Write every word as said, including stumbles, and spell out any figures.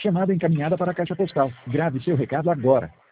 chamada encaminhada para a caixa postal. Grave seu recado agora.